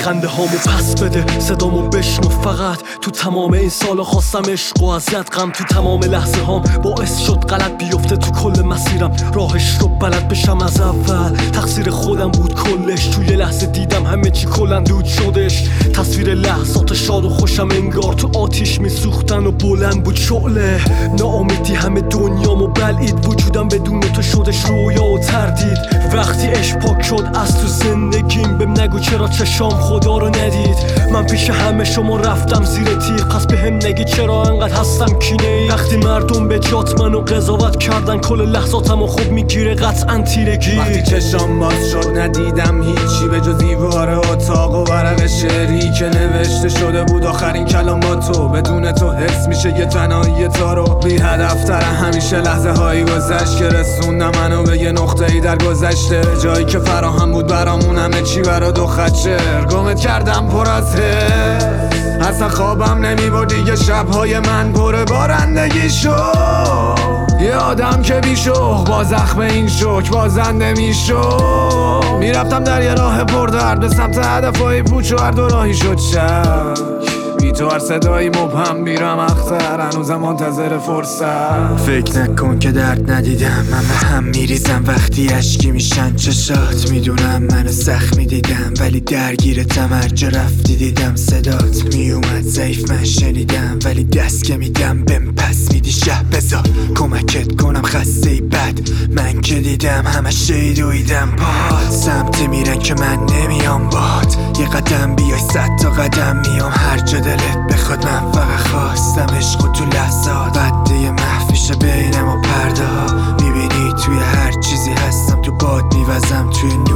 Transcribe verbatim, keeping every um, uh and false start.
خنده هامو پس بده، صدامو بشنو فقط. تو تمام این سالا خواستم عشق و اذیت، غم تو تمام لحظه هام باعث شد غلط بیفته تو کل مسیرم. راهش رو بلد بشم از اول، تقصیر خودم بود کلش. توی لحظه دیدم همه چی کلن دود شدش. تصویر لحظات شاد و خوشم انگار تو آتیش میسوختن و بلند بود شعله. ناامیدی همه دنیامو بلعید، وجودم بدون تو شدش رویا و تردید. وقتی عشق پاک شد از تو زندگیم، بهم نگو چرا چشام خدا رو ندید. من پیش همه شما رفتم زیر تیغ، پس بهم نگی چرا انقدر هستم کینه ای. وقتی مردم به جات منو قضاوت کردن، کل لحظاتمو خوب میگیره قطعا تیرگی. وقتی چشام باز شد ندیدم هیچی به جز دیوار اتاق و ورق شعری که نوشته شده بود آخرین کلام با تو. بدون تو حس میشه یه تنهایی تارو بی هدف تر. همیشه لحظه هایی گذشت که رسوندم منو به یه نقطه ای در گذشته، جایی که فراهم بود برامون همه چی برا دو خط شعر. گمت کردم پر از حس، اصلا خوابم نمیبرد دیگه. شبهای من پر بارندگی شد، یه آدم که بیشوق با زخم این شوک بازنده میشد. میرفتم در یه راه پردرد به سمت هدفهای پوچ و هر دو راهی شد شک. بی تو هر صدایی مبهم میرم اختر، هنوزم منتظر فرصت. فکر نکن که درد ندیدم، من به هم میریزم وقتی اشکی میشن چشات. میدونم منو زخمی دیدم ولی درگیرتم، هر جا رفتی دیدم صدات میومد. ضعیف من شنیدم ولی دست که میدم بهم پس میدی. شه بذار کمکت کنم خسته بد، من که دیدم همه شی دویدم پاد. سمتی میرن که من نمیام باد، یه قدم بیای صد تا قدم میام. هر جا دلت بخواد من فقط خواستم عشق و تو لحظات. بده محفیشه بینم و پرده ها، میبینی توی هر چیزی هستم. تو باد میوزم توی